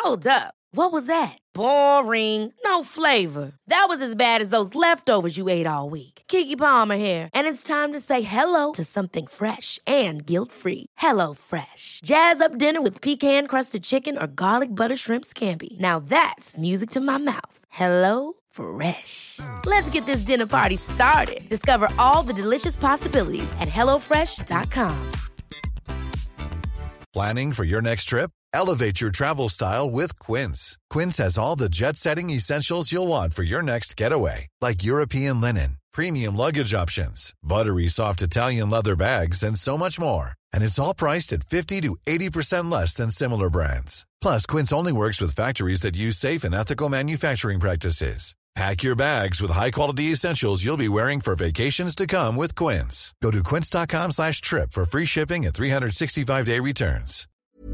Hold up. What was that? Boring. No flavor. That was as bad as those leftovers you ate all week. Keke Palmer here, and it's time to say hello to something fresh and guilt-free. Hello Fresh. Jazz up dinner with pecan-crusted chicken or garlic butter shrimp scampi. Now that's music to my mouth. Hello Fresh. Let's get this dinner party started. Discover all the delicious possibilities at hellofresh.com. Planning for your next trip? Elevate your travel style with Quince. Quince has all the jet-setting essentials you'll want for your next getaway, like European linen, premium luggage options, buttery soft Italian leather bags, and so much more. And it's all priced at 50 to 80% less than similar brands. Plus, Quince only works with factories that use safe and ethical manufacturing practices. Pack your bags with high-quality essentials you'll be wearing for vacations to come with Quince. Go to quince.com/trip for free shipping and 365-day returns.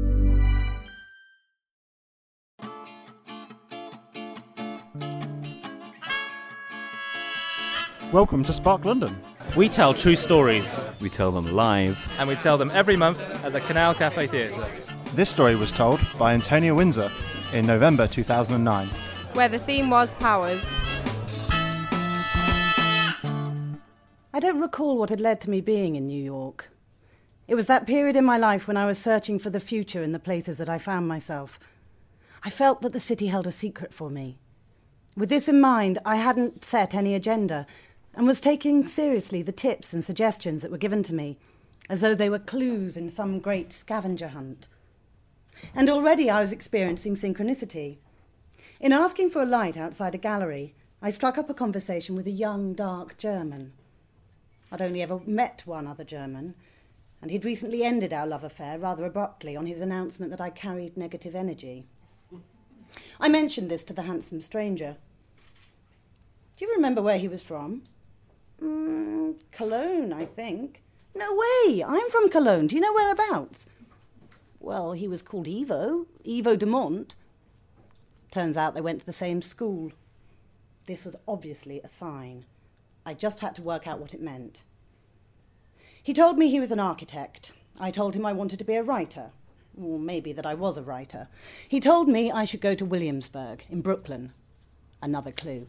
Welcome to Spark London. We tell true stories. We tell them live. And we tell them every month at the Canal Cafe Theatre. This story was told by Antonia Windsor in November 2009. Where the theme was powers. I don't recall what had led to me being in New York. It was that period in my life when I was searching for the future in the places that I found myself. I felt that the city held a secret for me. With this in mind, I hadn't set any agenda and was taking seriously the tips and suggestions that were given to me, as though they were clues in some great scavenger hunt. And already I was experiencing synchronicity. In asking for a light outside a gallery, I struck up a conversation with a young, dark German. I'd only ever met one other German, and he'd recently ended our love affair rather abruptly on his announcement that I carried negative energy. I mentioned this to the handsome stranger. Do you remember where he was from? Cologne, I think. No way, I'm from Cologne. Do you know whereabouts? Well, he was called Ivo de Mont. Turns out they went to the same school. This was obviously a sign. I just had to work out what it meant. He told me he was an architect. I told him I wanted to be a writer. Or maybe that I was a writer. He told me I should go to Williamsburg in Brooklyn. Another clue.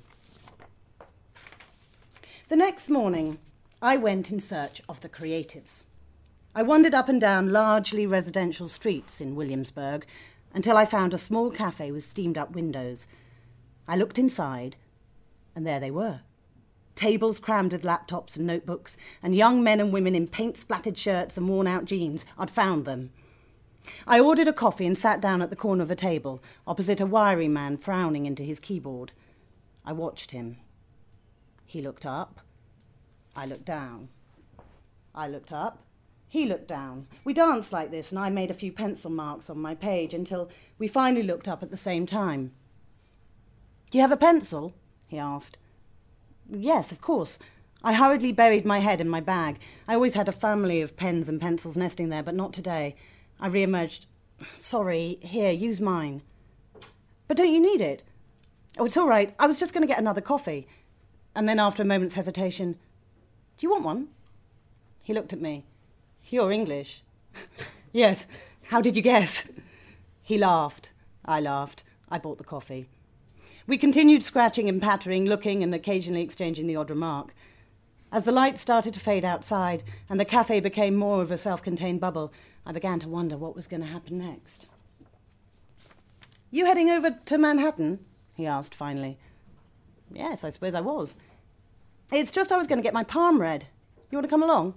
The next morning, I went in search of the creatives. I wandered up and down largely residential streets in Williamsburg until I found a small cafe with steamed-up windows. I looked inside, and there they were. Tables crammed with laptops and notebooks, and young men and women in paint-splattered shirts and worn-out jeans. I'd found them. I ordered a coffee and sat down at the corner of a table, opposite a wiry man frowning into his keyboard. I watched him. He looked up. I looked down. I looked up. He looked down. We danced like this, and I made a few pencil marks on my page until we finally looked up at the same time. "Do you have a pencil?" he asked. "Yes, of course." I hurriedly buried my head in my bag. I always had a family of pens and pencils nesting there, but not today. I re-emerged. "Sorry, here, use mine." "But don't you need it?" "Oh, it's all right. I was just going to get another coffee." And then after a moment's hesitation, "Do you want one?" He looked at me. "You're English." "Yes. How did you guess?" He laughed. I laughed. I bought the coffee. We continued scratching and pattering, looking and occasionally exchanging the odd remark. As the light started to fade outside and the cafe became more of a self-contained bubble, I began to wonder what was going to happen next. "You heading over to Manhattan?" he asked finally. "Yes, I suppose I was." "It's just I was going to get my palm read. You want to come along?"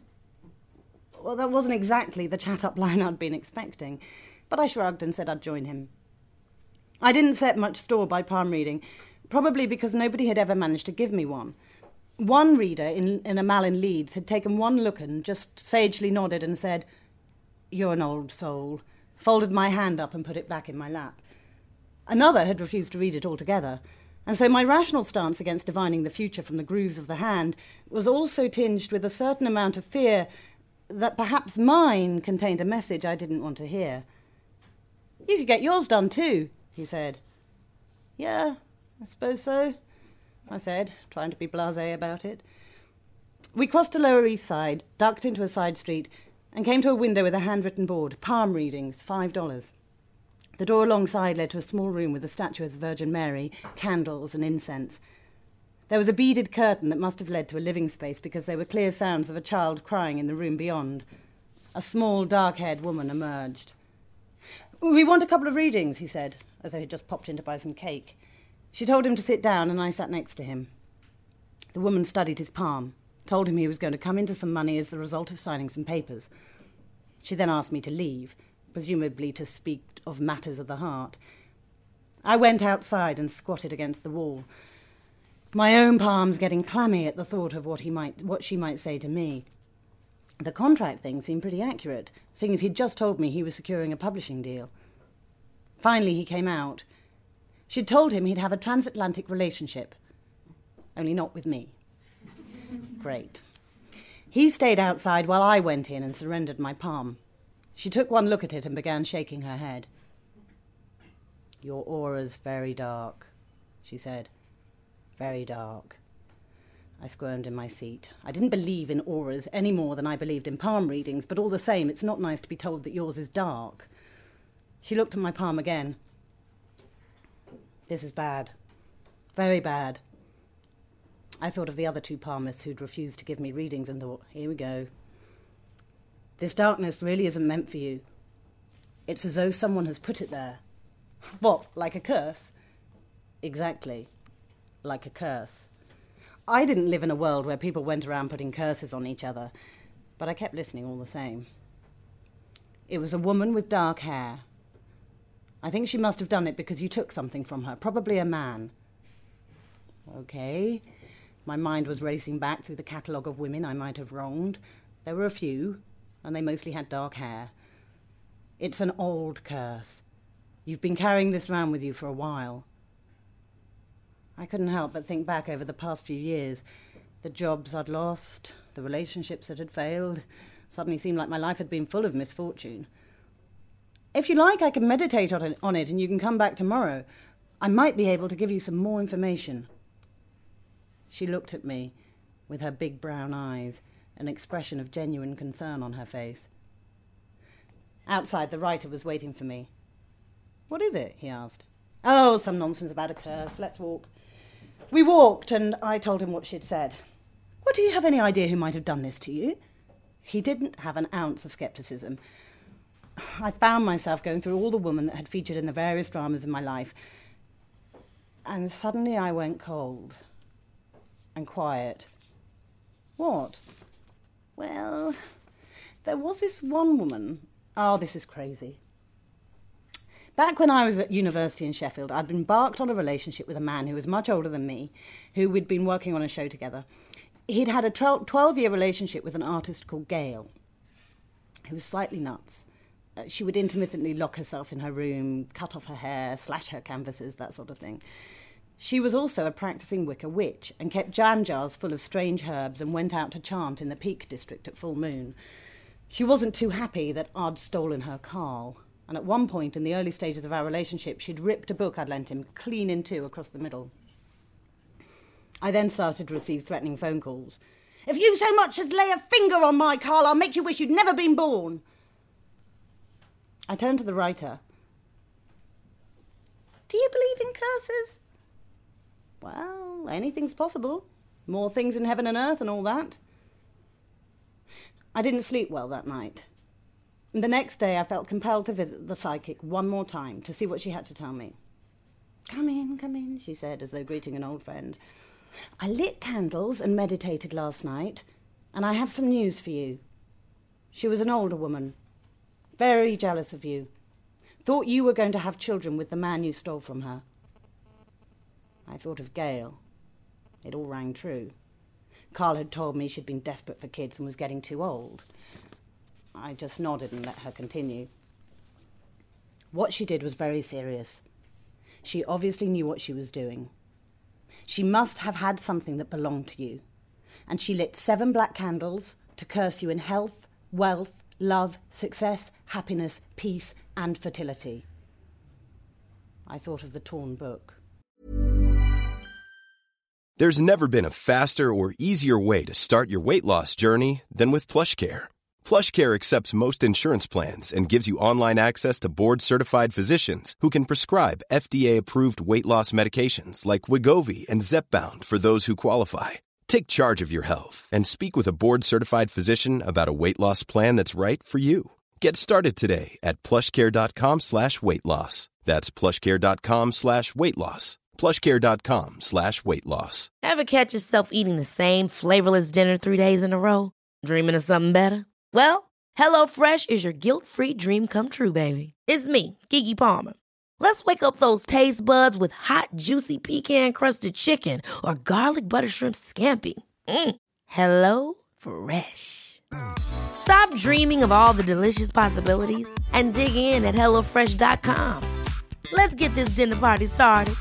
Well, that wasn't exactly the chat-up line I'd been expecting, but I shrugged and said I'd join him. I didn't set much store by palm reading, probably because nobody had ever managed to give me one. One reader in a Mal in Leeds had taken one look and just sagely nodded and said, "You're an old soul," folded my hand up and put it back in my lap. Another had refused to read it altogether, and so my rational stance against divining the future from the grooves of the hand was also tinged with a certain amount of fear that perhaps mine contained a message I didn't want to hear. "You could get yours done too," he said. "Yeah, I suppose so," I said, trying to be blasé about it. We crossed to Lower East Side, ducked into a side street, and came to a window with a handwritten board, "Palm readings, $5. The door alongside led to a small room with a statue of the Virgin Mary, candles and incense. There was a beaded curtain that must have led to a living space because there were clear sounds of a child crying in the room beyond. A small, dark-haired woman emerged. "We want a couple of readings," he said, as though he'd just popped in to buy some cake. She told him to sit down, and I sat next to him. The woman studied his palm, told him he was going to come into some money as the result of signing some papers. She then asked me to leave, presumably to speak of matters of the heart. I went outside and squatted against the wall, my own palms getting clammy at the thought of what she might say to me. The contract thing seemed pretty accurate, seeing as he'd just told me he was securing a publishing deal. Finally he came out. She'd told him he'd have a transatlantic relationship, only not with me. Great. He stayed outside while I went in and surrendered my palm. She took one look at it and began shaking her head. "Your aura's very dark," she said. "Very dark." I squirmed in my seat. I didn't believe in auras any more than I believed in palm readings, but all the same, it's not nice to be told that yours is dark. She looked at my palm again. "This is bad. Very bad." I thought of the other two palmists who'd refused to give me readings and thought, here we go. This darkness really isn't meant for you. It's as though someone has put it there. What, like a curse? Exactly, like a curse. I didn't live in a world where people went around putting curses on each other, but I kept listening all the same. It was a woman with dark hair. I think she must have done it because you took something from her, probably a man. Okay. My mind was racing back through the catalogue of women I might have wronged. There were a few, and they mostly had dark hair. It's an old curse. You've been carrying this round with you for a while. I couldn't help but think back over the past few years. The jobs I'd lost, the relationships that had failed, suddenly seemed like my life had been full of misfortune. If you like, I can meditate on it and you can come back tomorrow. I might be able to give you some more information. She looked at me with her big brown eyes, an expression of genuine concern on her face. Outside, the writer was waiting for me. "What is it?" he asked. "Oh, some nonsense about a curse. Let's walk." We walked, and I told him what she'd said. "Well, do you have any idea who might have done this to you?" He didn't have an ounce of scepticism. I found myself going through all the women that had featured in the various dramas in my life, and suddenly I went cold and quiet. "What?" "Well, there was this one woman." Oh, this is crazy. Back when I was at university in Sheffield, I'd embarked on a relationship with a man who was much older than me, who we'd been working on a show together. He'd had a 12-year relationship with an artist called Gail, who was slightly nuts. She would intermittently lock herself in her room, cut off her hair, slash her canvases, that sort of thing. She was also a practising Wicca witch and kept jam jars full of strange herbs and went out to chant in the Peak District at full moon. She wasn't too happy that I'd stolen her Carl, and at one point in the early stages of our relationship, she'd ripped a book I'd lent him clean in two across the middle. I then started to receive threatening phone calls. "If you so much as lay a finger on my Carl, I'll make you wish you'd never been born." I turned to the writer. "Do you believe in curses?" "Well, anything's possible. More things in heaven and earth and all that." I didn't sleep well that night. The next day I felt compelled to visit the psychic one more time to see what she had to tell me. Come in, she said, as though greeting an old friend. "I lit candles and meditated last night, and I have some news for you." She was an older woman, very jealous of you. Thought you were going to have children with the man you stole from her. I thought of Gail. It all rang true. Carl had told me she'd been desperate for kids and was getting too old. I just nodded and let her continue. What she did was very serious. She obviously knew what she was doing. She must have had something that belonged to you. And she lit 7 black candles to curse you in health, wealth, love, success, happiness, peace, and fertility. I thought of the torn book. There's never been a faster or easier way to start your weight loss journey than with PlushCare. PlushCare accepts most insurance plans and gives you online access to board-certified physicians who can prescribe FDA-approved weight loss medications like Wegovy and Zepbound for those who qualify. Take charge of your health and speak with a board-certified physician about a weight loss plan that's right for you. Get started today at plushcare.com/weight-loss. That's plushcare.com/weight-loss. plushcare.com/weight-loss. Ever catch yourself eating the same flavorless dinner 3 days in a row? Dreaming of something better? Well, HelloFresh is your guilt-free dream come true, baby. It's me, Keke Palmer. Let's wake up those taste buds with hot, juicy pecan-crusted chicken or garlic butter shrimp scampi. Hello Fresh. Stop dreaming of all the delicious possibilities and dig in at HelloFresh.com. Let's get this dinner party started.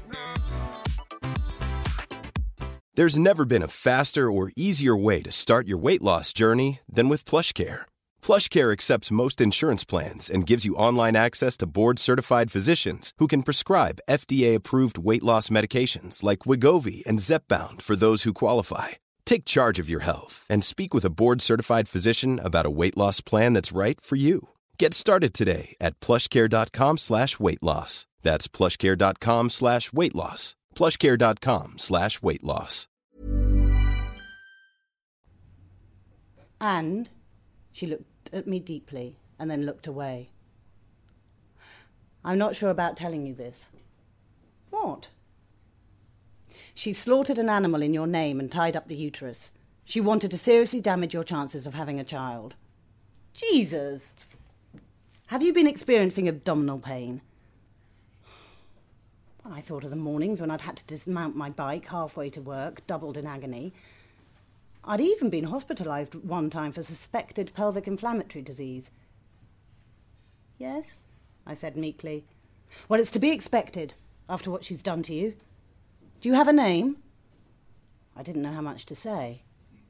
There's never been a faster or easier way to start your weight loss journey than with PlushCare. PlushCare accepts most insurance plans and gives you online access to board-certified physicians who can prescribe FDA-approved weight loss medications like Wegovy and Zepbound for those who qualify. Take charge of your health and speak with a board-certified physician about a weight loss plan that's right for you. Get started today at plushcare.com/weight-loss. That's plushcare.com/weight-loss. plushcare.com/weight-loss. And she looked at me deeply and then looked away. I'm not sure about telling you this. What? She slaughtered an animal in your name and tied up the uterus. She wanted to seriously damage your chances of having a child. Jesus! Have you been experiencing abdominal pain? I thought of the mornings when I'd had to dismount my bike halfway to work, doubled in agony. I'd even been hospitalised one time for suspected pelvic inflammatory disease. Yes, I said meekly. Well, it's to be expected, after what she's done to you. Do you have a name? I didn't know how much to say.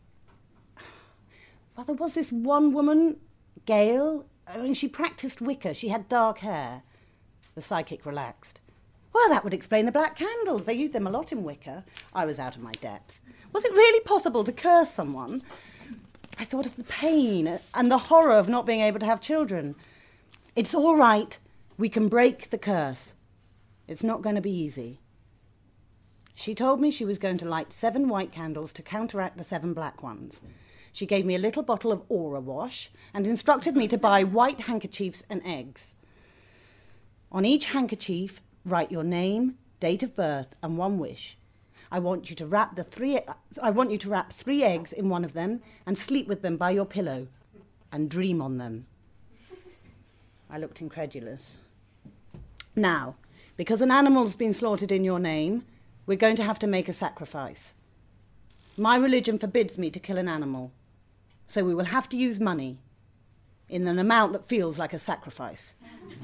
Well, there was this one woman, Gail. She practised Wicca. She had dark hair. The psychic relaxed. Well, that would explain the black candles. They use them a lot in Wicca. I was out of my depth. Was it really possible to curse someone? I thought of the pain and the horror of not being able to have children. It's all right. We can break the curse. It's not going to be easy. She told me she was going to light 7 white candles to counteract the 7 black ones. She gave me a little bottle of Aura Wash and instructed me to buy white handkerchiefs and eggs. On each handkerchief, write your name, date of birth, and 1 wish. I want you to wrap 3 eggs in one of them and sleep with them by your pillow and dream on them. I looked incredulous. Now, because an animal's been slaughtered in your name, we're going to have to make a sacrifice. My religion forbids me to kill an animal, so we will have to use money in an amount that feels like a sacrifice.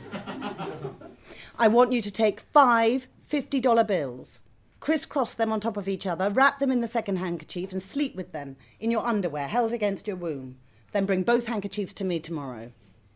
I want you to take 5 $50 bills, crisscross them on top of each other, wrap them in the second handkerchief and sleep with them in your underwear held against your womb. Then bring both handkerchiefs to me tomorrow.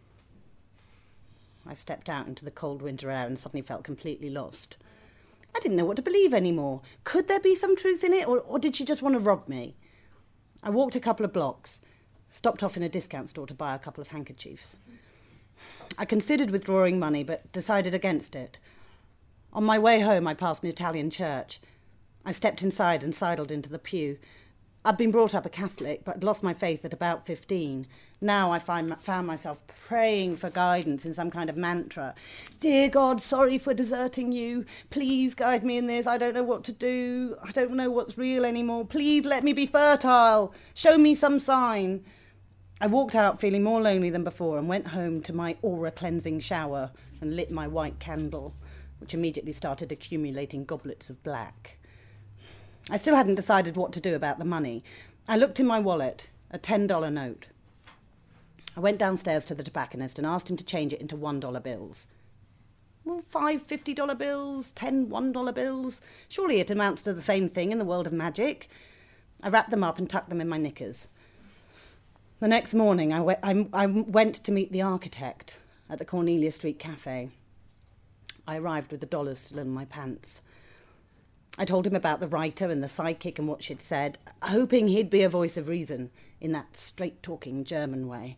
I stepped out into the cold winter air and suddenly felt completely lost. I didn't know what to believe anymore. Could there be some truth in it, or did she just want to rob me? I walked a couple of blocks, stopped off in a discount store to buy a couple of handkerchiefs. I considered withdrawing money, but decided against it. On my way home, I passed an Italian church. I stepped inside and sidled into the pew. I'd been brought up a Catholic, but lost my faith at about 15. Now I found myself praying for guidance in some kind of mantra. Dear God, sorry for deserting you. Please guide me in this. I don't know what to do. I don't know what's real anymore. Please let me be fertile. Show me some sign. I walked out feeling more lonely than before and went home to my aura-cleansing shower and lit my white candle, which immediately started accumulating goblets of black. I still hadn't decided what to do about the money. I looked in my wallet, a $10 note. I went downstairs to the tobacconist and asked him to change it into $1 bills. Well, 5 $50 bills, 10 $1 bills. Surely it amounts to the same thing in the world of magic. I wrapped them up and tucked them in my knickers. The next morning, I went to meet the architect at the Cornelia Street Cafe. I arrived with the dollars still in my pants. I told him about the writer and the psychic and what she'd said, hoping he'd be a voice of reason in that straight-talking German way.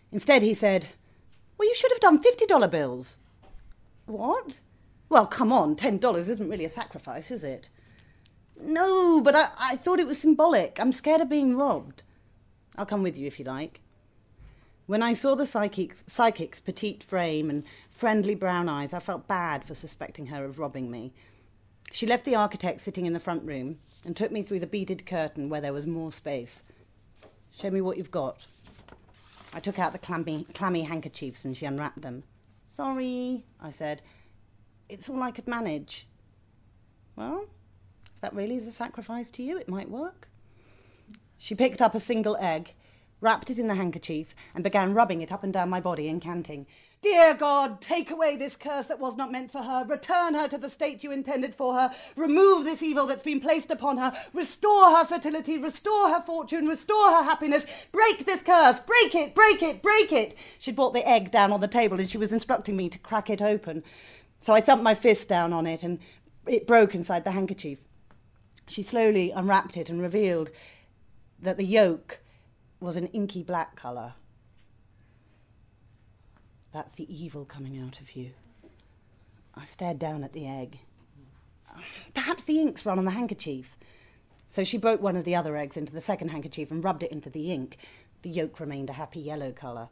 Instead, he said, "Well, you should have done $50 bills." "What?" "Well, come on, $10 isn't really a sacrifice, is it?" "No, but I thought it was symbolic. I'm scared of being robbed." "I'll come with you if you like." When I saw the psychic's petite frame and friendly brown eyes, I felt bad for suspecting her of robbing me. She left the architect sitting in the front room and took me through the beaded curtain where there was more space. "Show me what you've got." I took out the clammy handkerchiefs and she unwrapped them. "Sorry," I said. "It's all I could manage." "Well, if that really is a sacrifice to you, it might work." She picked up a single egg, wrapped it in the handkerchief, and began rubbing it up and down my body, incanting, "Dear God, take away this curse that was not meant for her. Return her to the state you intended for her. Remove this evil that's been placed upon her. Restore her fertility. Restore her fortune. Restore her happiness. Break this curse. Break it, break it, break it." She'd brought the egg down on the table and she was instructing me to crack it open. So I thumped my fist down on it and it broke inside the handkerchief. She slowly unwrapped it and revealed that the yolk was an inky black colour. "That's the evil coming out of you." I stared down at the egg. "Perhaps the ink's run on the handkerchief." So she broke one of the other eggs into the second handkerchief and rubbed it into the ink. The yolk remained a happy yellow colour.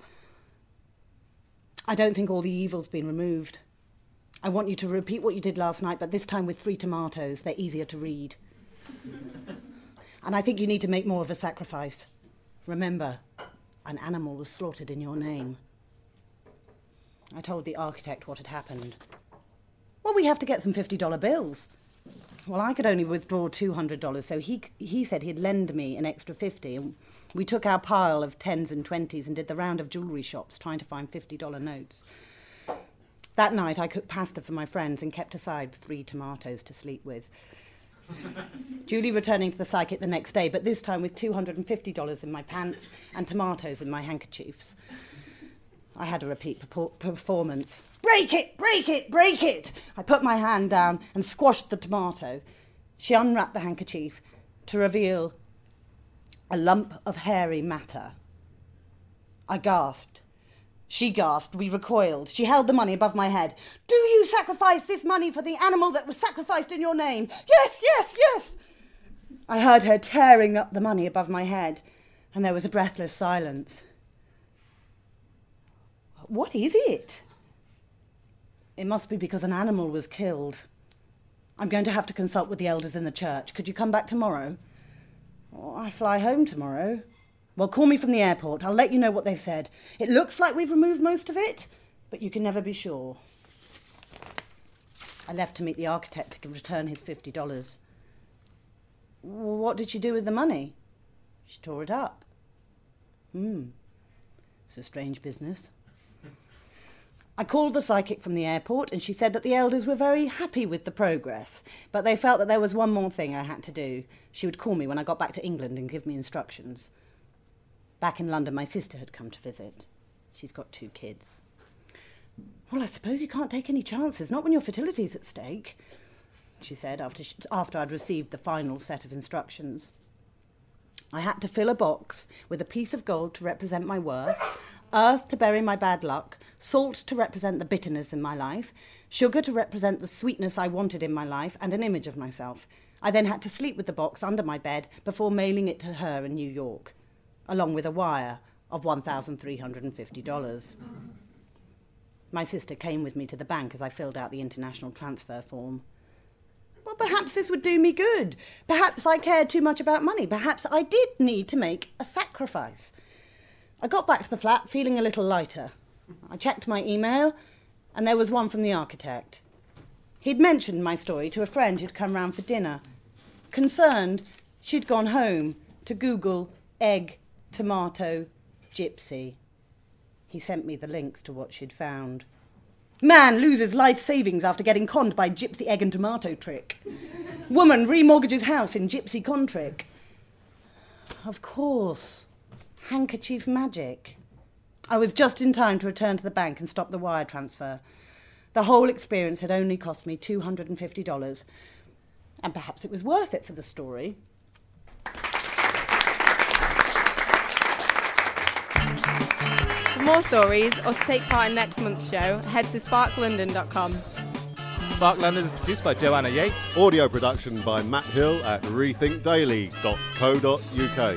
"I don't think all the evil's been removed. I want you to repeat what you did last night, but this time with 3 tomatoes. They're easier to read. And I think you need to make more of a sacrifice. Remember, an animal was slaughtered in your name." I told the architect what had happened. "Well, we have to get some $50 bills." Well, I could only withdraw $200, so he said he'd lend me an extra 50, and we took our pile of 10s and 20s and did the round of jewellery shops trying to find $50 notes. That night I cooked pasta for my friends and kept aside 3 tomatoes to sleep with. Julie returning to the psychic the next day, but this time with $250 in my pants and tomatoes in my handkerchiefs. I had a repeat performance. "Break it, break it, break it!" I put my hand down and squashed the tomato. She unwrapped the handkerchief to reveal a lump of hairy matter. I gasped. She gasped. We recoiled. She held the money above my head. "Do you sacrifice this money for the animal that was sacrificed in your name?" "Yes, yes, yes!" I heard her tearing up the money above my head, and there was a breathless silence. "What is it?" "It must be because an animal was killed. I'm going to have to consult with the elders in the church. Could you come back tomorrow?" "Oh, I fly home tomorrow." "Well, call me from the airport. I'll let you know what they've said. It looks like we've removed most of it, but you can never be sure." I left to meet the architect to return his $50. "What did she do with the money?" "She tore it up." It's a strange business. I called the psychic from the airport and she said that the elders were very happy with the progress, but they felt that there was one more thing I had to do. She would call me when I got back to England and give me instructions. Back in London, my sister had come to visit. She's got 2 kids. "Well, I suppose you can't take any chances, not when your fertility's at stake," she said after I'd received the final set of instructions. I had to fill a box with a piece of gold to represent my worth, earth to bury my bad luck, salt to represent the bitterness in my life, sugar to represent the sweetness I wanted in my life, and an image of myself. I then had to sleep with the box under my bed before mailing it to her in New York, along with a wire of $1,350. My sister came with me to the bank as I filled out the international transfer form. Well, perhaps this would do me good. Perhaps I cared too much about money. Perhaps I did need to make a sacrifice. I got back to the flat feeling a little lighter. I checked my email, and there was one from the architect. He'd mentioned my story to a friend who'd come round for dinner. Concerned, she'd gone home to Google egg, tomato, gypsy. He sent me the links to what she'd found. Man loses life savings after getting conned by gypsy egg and tomato trick. Woman remortgages house in gypsy con trick. Of course. Handkerchief magic. I was just in time to return to the bank and stop the wire transfer. The whole experience had only cost me $250, and perhaps it was worth it for the story. more stories or to take part in next month's show, head to sparklondon.com. Spark London is produced by Joanna Yates. Audio production by Matt Hill at rethinkdaily.co.uk.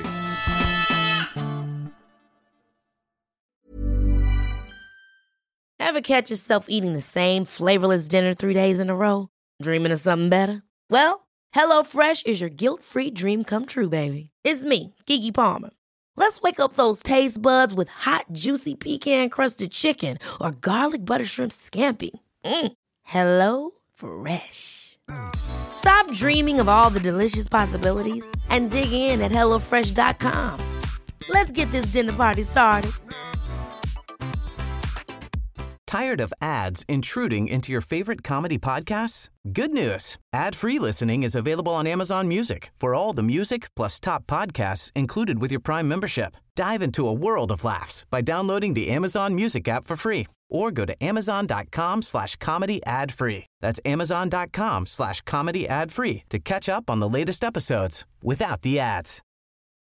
Ever catch yourself eating the same flavorless dinner 3 days in a row? Dreaming of something better? Well, HelloFresh is your guilt-free dream come true, baby. It's me, Keke Palmer. Let's wake up those taste buds with hot, juicy pecan-crusted chicken or garlic butter shrimp scampi. Hello Fresh. Stop dreaming of all the delicious possibilities and dig in at HelloFresh.com. Let's get this dinner party started. Tired of ads intruding into your favorite comedy podcasts? Good news. Ad-free listening is available on Amazon Music for all the music plus top podcasts included with your Prime membership. Dive into a world of laughs by downloading the Amazon Music app for free or go to amazon.com/comedy ad-free. That's amazon.com/comedy ad-free to catch up on the latest episodes without the ads.